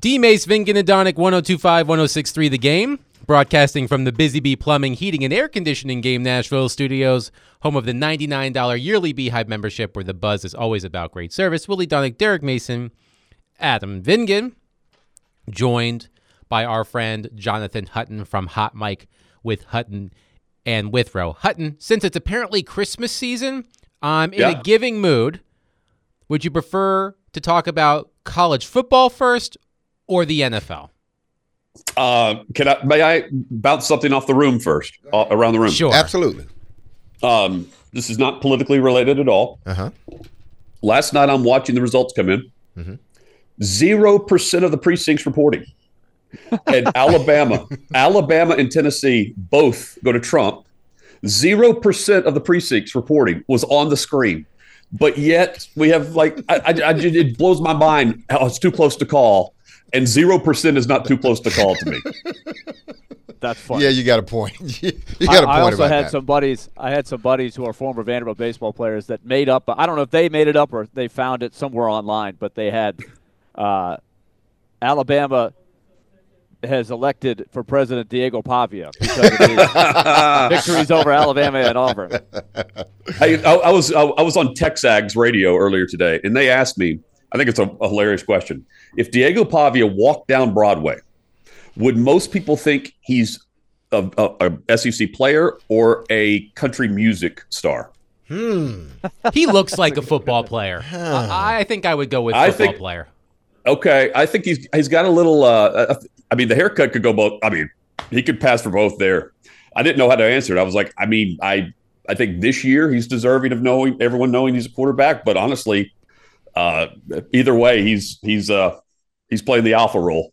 D. Mace, Vinganadonic, 102.5, 106.3 The Game. Broadcasting from the Busy Bee Plumbing, Heating, and Air Conditioning Game Nashville studios, home of the $99 yearly Beehive membership where the buzz is always about great service. Willie Donick, Derek Mason, Adam Vingan, joined by our friend Jonathan Hutton from Hot Mic with Hutton and Withrow. Hutton, since it's apparently Christmas season, I'm in a giving mood. Would you prefer to talk about college football first or the NFL? May I bounce something off the room first, around the room? Sure. Absolutely. This is not politically related at all. Uh-huh. Last night, I'm watching the results come in. 0% of the precincts reporting. And Alabama and Tennessee both go to Trump. 0% of the precincts reporting was on the screen. But yet we have it blows my mind how it's too close to call. And 0% is not too close to call to me. That's funny. Yeah, you got a point. You got a point. I also about had that. some buddies. I had some buddies who are former Vanderbilt baseball players that made up. I don't know if they made it up or they found it somewhere online, but they had Alabama has elected for President Diego Pavia because of his victories over Alabama and Auburn. I was on Texags radio earlier today, and they asked me. I think it's a hilarious question. If Diego Pavia walked down Broadway, would most people think he's a SEC player or a country music star? He looks like a football player. I think I would go with football player. Okay, I think he's got a little. The haircut could go both. He could pass for both there. I didn't know how to answer it. I was like, I think this year he's deserving of everyone knowing he's a quarterback. But honestly, either way, he's playing the alpha role.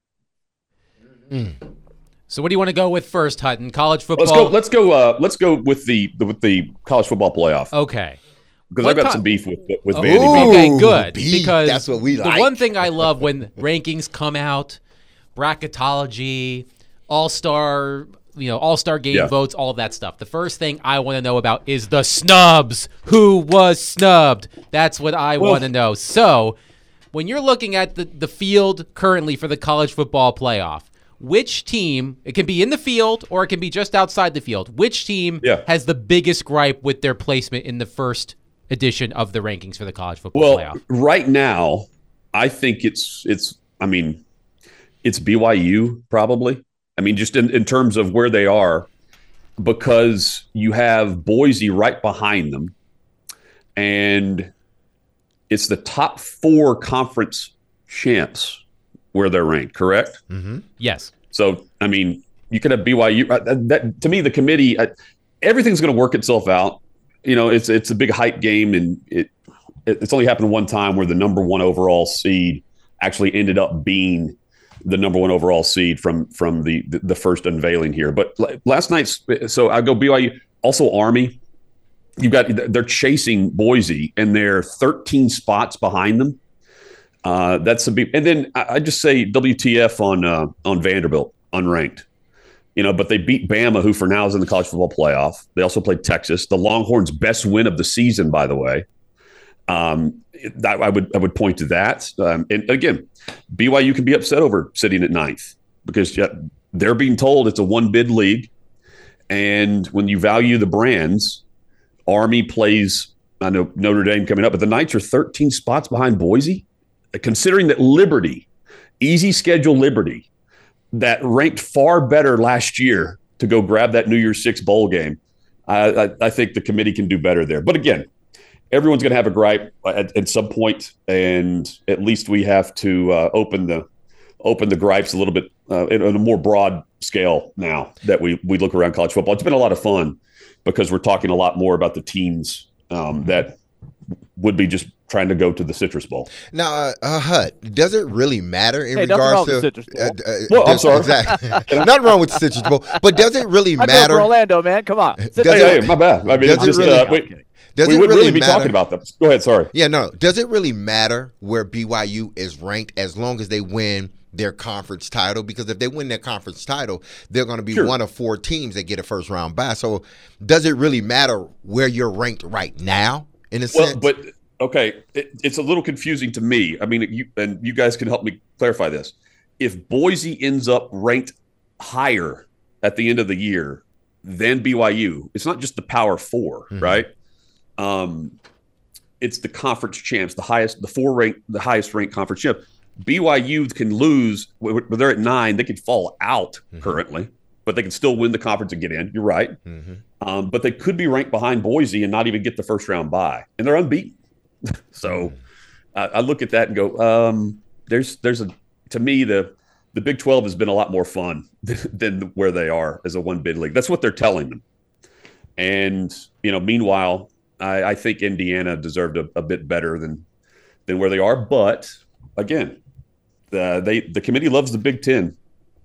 So what do you want to go with first, Hutton? College football. Let's go with the college football playoff. Okay. Because I've got some beef with Vandy. Okay, good. Beef. Because That's what we like. The one thing I love when rankings come out, bracketology, all-star game votes, all of that stuff. The first thing I want to know about is the snubs. Who was snubbed? That's what I want to know. So when you're looking at the field currently for the college football playoff, which team, it can be in the field or it can be just outside the field, which team has the biggest gripe with their placement in the first edition of the rankings for the college football playoff? Right now, I think it's BYU probably. Just in terms of where they are, because you have Boise right behind them, and it's the top 4 conference champs where they're ranked, correct? Mm-hmm. Yes. So, you could have BYU. That, to me, the committee, everything's going to work itself out. It's a big hype game, and it's only happened one time where the number 1 overall seed actually ended up being the number 1 overall seed from the first unveiling here. But last night's, so I go BYU, also Army. They're chasing Boise, and they're 13 spots behind them. That's a big, and then I just say WTF on Vanderbilt, unranked. But they beat Bama, who for now is in the college football playoff. They also played Texas, the Longhorns' best win of the season, by the way. I would point to that. And again, BYU can be upset over sitting at 9th because they're being told it's a 1-bid league. And when you value the brands, Army plays, I know Notre Dame coming up, but the Knights are 13 spots behind Boise. Considering that Liberty, easy schedule Liberty, that ranked far better last year to go grab that New Year's Six bowl game, I think the committee can do better there. But again, everyone's going to have a gripe at some point, and at least we have to open the gripes a little bit in a more broad scale now that we look around college football. It's been a lot of fun because we're talking a lot more about the teams that would be just trying to go to the Citrus Bowl. Now, Hut, does it really matter in regards to the Citrus Bowl? Well, I'm sorry. Exactly. Nothing wrong with the Citrus Bowl, but does it really I matter? go for Orlando, man. Come on. Hey, my bad. Does it really- we wouldn't really be talking about them. Go ahead. Sorry. Yeah, no. Does it really matter where BYU is ranked as long as they win their conference title? Because if they win their conference title, they're going to be one of 4 teams that get a first round bye. So does it really matter where you're ranked right now, in a sense? But Okay, it's a little confusing to me. I mean, you guys can help me clarify this. If Boise ends up ranked higher at the end of the year than BYU, it's not just the Power 4, right? It's the conference champs, the highest ranked conference champ. BYU can lose, when they're at 9, they could fall out currently, but they can still win the conference and get in. You're right. But they could be ranked behind Boise and not even get the first round bye, and they're unbeaten. So I look at that and go, to me, the Big 12 has been a lot more fun than where they are as a one bid league. That's what they're telling them. And, meanwhile, I think Indiana deserved a bit better than where they are. But again, the committee loves the Big Ten,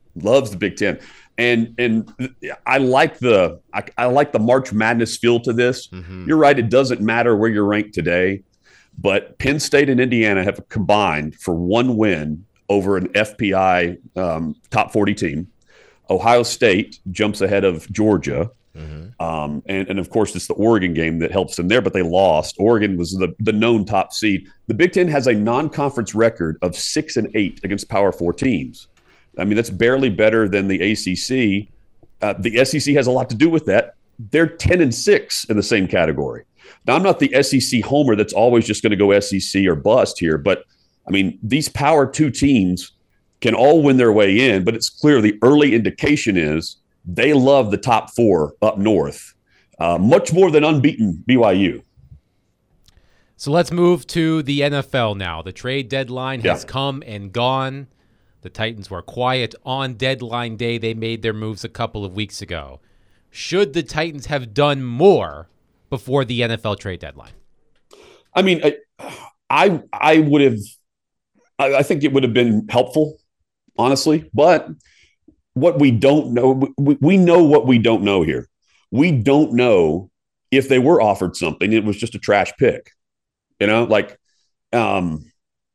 and I like the March Madness feel to this. You're right; it doesn't matter where you're ranked today, but Penn State and Indiana have combined for one win over an FPI top 40 team. Ohio State jumps ahead of Georgia. And of course, it's the Oregon game that helps them there, but they lost. Oregon was the known top seed. The Big Ten has a non-conference record of 6-8 against Power 4 teams. I mean, that's barely better than the ACC. The SEC has a lot to do with that. They're 10-6 in the same category. Now, I'm not the SEC homer that's always just going to go SEC or bust here, but I mean, these Power 2 teams can all win their way in, but it's clear the early indication is they love the top 4 up north, much more than unbeaten BYU. So let's move to the NFL now. The trade deadline has come and gone. The Titans were quiet on deadline day. They made their moves a couple of weeks ago. Should the Titans have done more before the NFL trade deadline? I mean, I would have. I think it would have been helpful, honestly. But what we don't know, we know what we don't know here. We don't know if they were offered something. It was just a trash pick, like Arden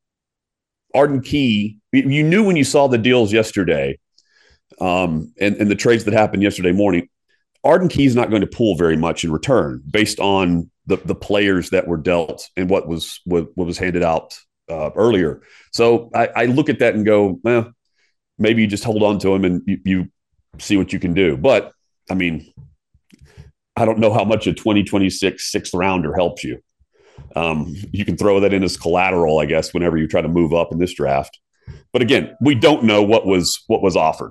Key. You knew when you saw the deals yesterday, and the trades that happened yesterday morning. Arden Key is not going to pull very much in return based on the players that were dealt and what was handed out earlier. So I look at that and go, well, maybe you just hold on to him and you see what you can do. But I mean, I don't know how much a 2026 sixth rounder helps you. You can throw that in as collateral, I guess, whenever you try to move up in this draft. But again, we don't know what was offered.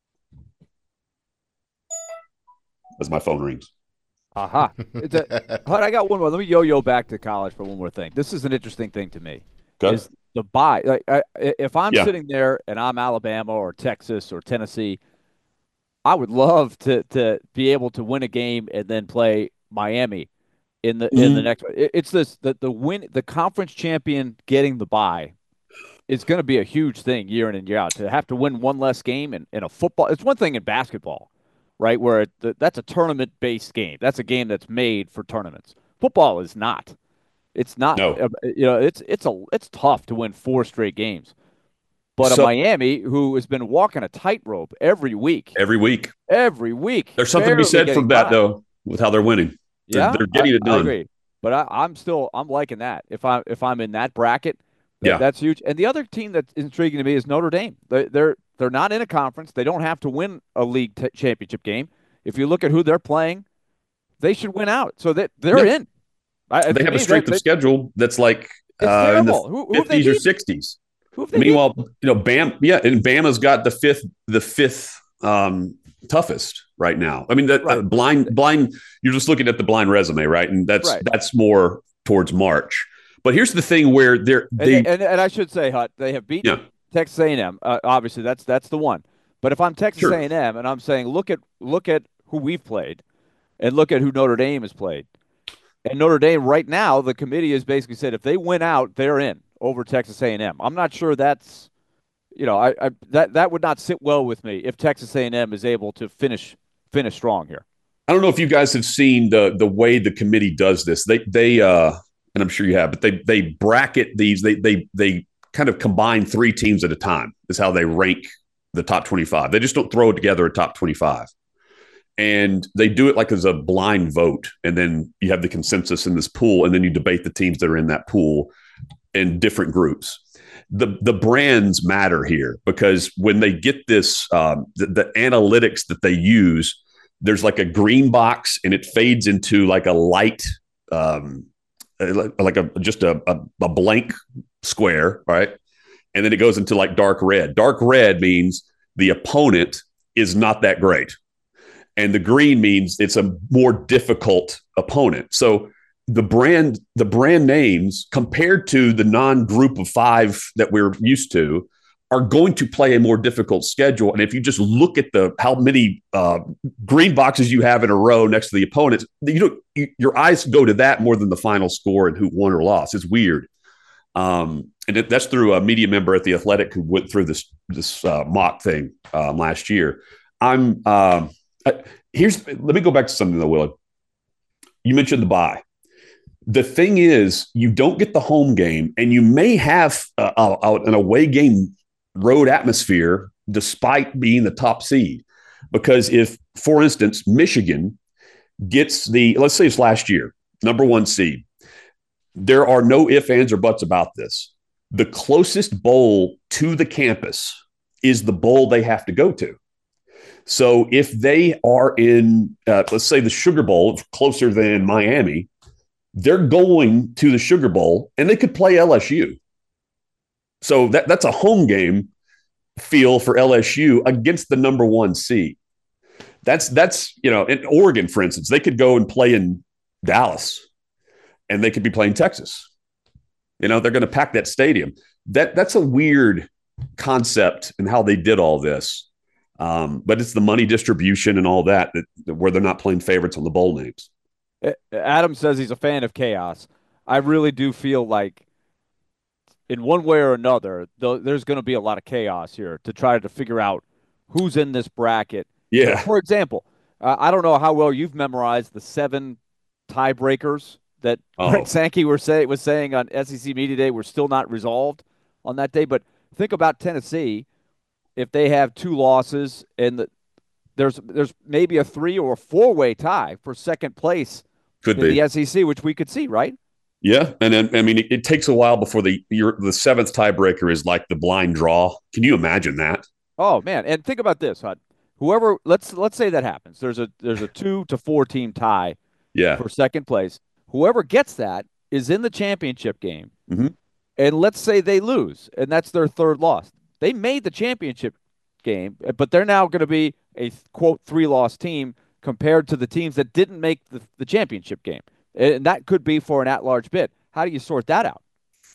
As my phone rings. Hud, I got one more. Let me yo-yo back to college for one more thing. This is an interesting thing to me. Okay. Is the buy. If I'm sitting there and I'm Alabama or Texas or Tennessee, I would love to be able to win a game and then play Miami in the next one. It's the conference champion getting the bye. It's going to be a huge thing year in and year out. To have to win one less game in a football. It's one thing in basketball, right? Where that's a tournament-based game. That's a game that's made for tournaments. Football is not. It's not. No. It's tough to win 4 straight games. But Miami, who has been walking a tightrope every week. There's something to be said from that, though, with how they're winning. They're getting it done. I agree. But I'm liking that. If I'm in that bracket, that's huge. And the other team that's intriguing to me is Notre Dame. They're not in a conference. They don't have to win a league championship game. If you look at who they're playing, they should win out. So they're in. They have a strength of schedule that's like in the 50s or 60s. Meanwhile, Bama's got the fifth toughest right now. I mean, blind. You're just looking at the blind resume, right? And that's more towards March. But here's the thing where and I should say, Hut, they have beaten Texas A&M. Obviously, that's the one. But if I'm Texas A&M and I'm saying, look at who we've played, and look at who Notre Dame has played. And Notre Dame right now, the committee has basically said if they win out, they're in over Texas A&M. I'm not sure that's, that would not sit well with me if Texas A&M is able to finish strong here. I don't know if you guys have seen the way the committee does this. They and I'm sure you have, but they bracket these. They kind of combine 3 teams at a time is how they rank the top 25. They just don't throw it together a top 25. And they do it like as a blind vote. And then you have the consensus in this pool, and then you debate the teams that are in that pool in different groups. The brands matter here, because when they get this, the analytics that they use, there's like a green box and it fades into like a light, like a blank square, right? And then it goes into like dark red. Dark red means the opponent is not that great. And the green means it's a more difficult opponent. So the brand names compared to the non-group of 5 that we're used to are going to play a more difficult schedule. And if you just look at how many green boxes you have in a row next to the opponents, your eyes go to that more than the final score and who won or lost. It's weird. And that's through a media member at The Athletic who went through this mock thing last year. Let me go back to something though, Willie. You mentioned the bye. The thing is, you don't get the home game, and you may have an away game road atmosphere despite being the top seed. Because if, for instance, Michigan gets let's say it's last year, number 1 seed, there are no ifs, ands, or buts about this. The closest bowl to the campus is the bowl they have to go to. So if they are in, let's say the Sugar Bowl, closer than Miami, they're going to the Sugar Bowl, and they could play LSU. So that's a home game feel for LSU against the number 1 seed. That's in Oregon, for instance, they could go and play in Dallas, and they could be playing Texas. They're going to pack that stadium. That's a weird concept in how they did all this. But it's the money distribution and all that where they're not playing favorites on the bowl names. Adam says he's a fan of chaos. I really do feel like in one way or another, there's going to be a lot of chaos here to try to figure out who's in this bracket. Yeah. For example, I don't know how well you've memorized the 7 tiebreakers that Greg Sankey was saying on SEC Media Day were still not resolved on that day. But think about Tennessee. If they have 2 losses and there's maybe a 3 or a 4-way tie for second place in the SEC, which we could see, right? Yeah, and then it takes a while before the 7th tiebreaker is like the blind draw. Can you imagine that? Oh man, and think about this, Hud. Whoever let's say that happens. There's a 2 to 4 team tie. Yeah. For second place. Whoever gets that is in the championship game. Mm-hmm. And let's say they lose, and that's their 3rd loss. They made the championship game, but they're now going to be a, quote, 3-loss team compared to the teams that didn't make the championship game. And that could be for an at-large bid. How do you sort that out?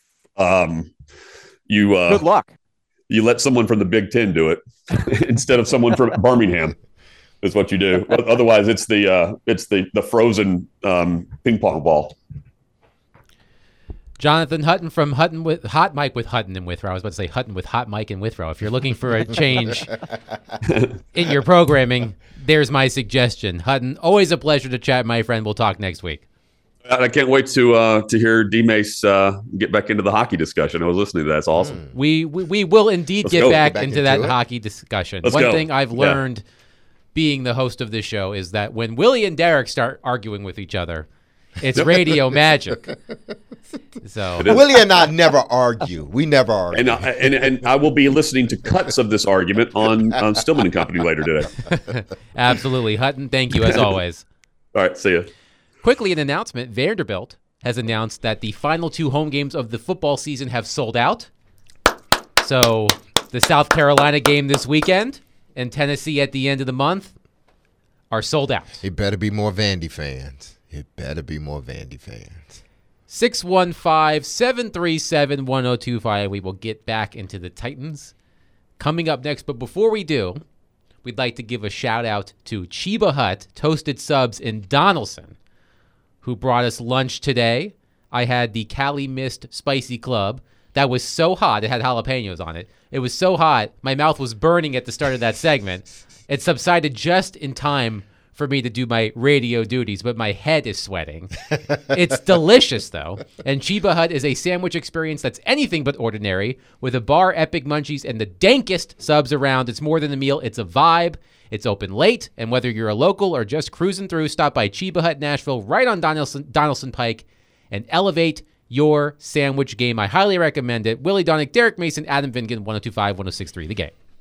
Good luck. You let someone from the Big Ten do it instead of someone from Birmingham. Is what you do. Otherwise, it's the frozen ping pong ball. Jonathan Hutton from Hutton with Hot Mike with Hutton and Withrow. I was about to say Hutton with Hot Mike and Withrow. If you're looking for a change in your programming, there's my suggestion. Hutton, always a pleasure to chat, my friend. We'll talk next week. I can't wait to hear D-Mace get back into the hockey discussion. I was listening to that. It's awesome. We will indeed get back into that hockey discussion. One thing I've learned being the host of this show is that when Willie and Derek start arguing with each other, it's radio magic. So Willie and I never argue. We never argue. And I will be listening to cuts of this argument on Stillman and Company later today. Absolutely. Hutton, thank you as always. All right, see you. Quickly, an announcement. Vanderbilt has announced that the final 2 home games of the football season have sold out. So the South Carolina game this weekend and Tennessee at the end of the month are sold out. It better be more Vandy fans. 615-737-1025. We will get back into the Titans coming up next. But before we do, we'd like to give a shout out to Chiba Hut Toasted Subs in Donaldson, who brought us lunch today. I had the Cali Mist Spicy Club. That was so hot. It had jalapenos on it. It was so hot, my mouth was burning at the start of that segment. It subsided just in time for me to do my radio duties, but my head is sweating. It's delicious, though. And Chiba Hut is a sandwich experience that's anything but ordinary, with a bar, epic munchies, and the dankest subs around. It's more than a meal. It's a vibe. It's open late, and whether you're a local or just cruising through, stop by Cheba Hut Nashville right on Donaldson Pike and elevate your sandwich game. I highly recommend it. Willie Donick, Derek Mason, Adam Vingan, 102.5, 106.3 The Game.